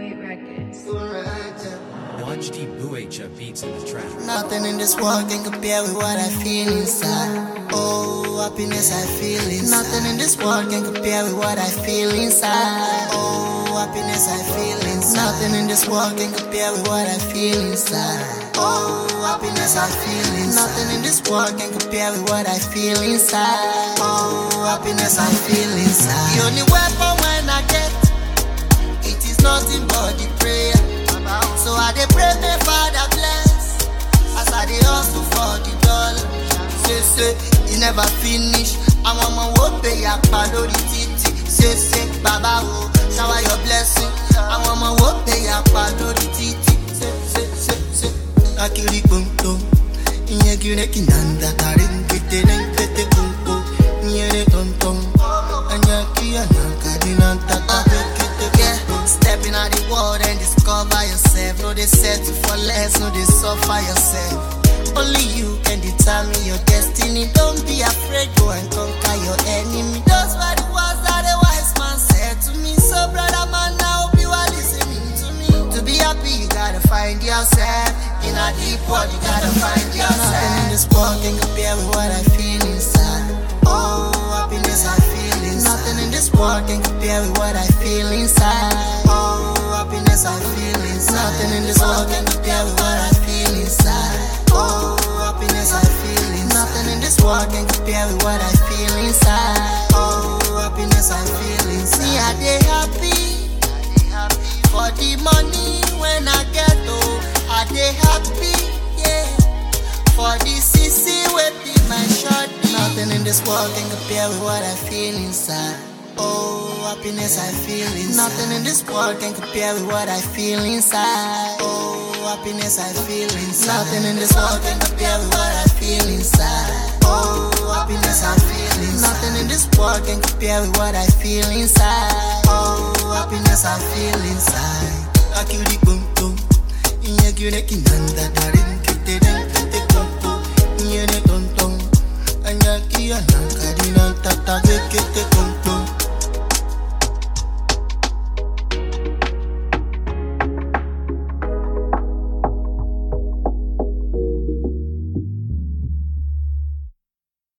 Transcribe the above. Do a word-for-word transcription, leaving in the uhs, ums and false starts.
eight Records. one H D Buecha beats in the track. Nothing in this world can compare with what I feel inside. Oh, happiness I feel inside. Nothing in this world can compare with what I feel inside. Oh, happiness I feel inside. Nothing in this world can compare with what I feel inside. Oh, happiness I feel inside. Nothing in this world can compare with what I feel inside. Oh, happiness I feel inside. The only weapon when I get it is nothing but the prayer. So I dey pray me Father bless as I dey hustle for the dollar. Say say it never finish. I want my work pay up lórí títì. Say say Baba o shower your blessing. I want my work pay up lórí títì. Say say say say. Akiri pumto, iye kire kinanda kare nkete nkete kumpo. Iye tom tom, anya kiya nakadina tata. Step in out the world and discover yourself. No, they settle for less, no, they suffer yourself. Only you can determine your destiny. Don't be afraid, go and conquer your enemy. Those were the words that the wise man said to me. So, brother man, now hope you are listening to me. To be happy, you gotta find yourself. In a deep world, you gotta find yourself. Nothing in this world can compare with what I feel inside. Oh, happiness I feel inside. Nothing in this world can compare with what I feel inside. Oh, happiness I feel inside. Nothing in this world can compare with what I feel inside. Oh, happiness I feel inside. Nothing in this world can compare with what I feel inside. Oh, happiness I feel inside. See, I dey happy for the money when I get oh. I dey happy, yeah, for the C C with be my shorty. Nothing in this world can compare with what I feel inside. Oh, happiness I feel inside. Nothing in this world can compare with what I feel inside. Oh, happiness I feel inside. Nothing in this world can compare with what I feel inside. Oh, happiness I feel inside. Nothing in this world can compare with what I feel inside. Oh, happiness I feel inside. Akiri pum pum, iye kire kinanda dare.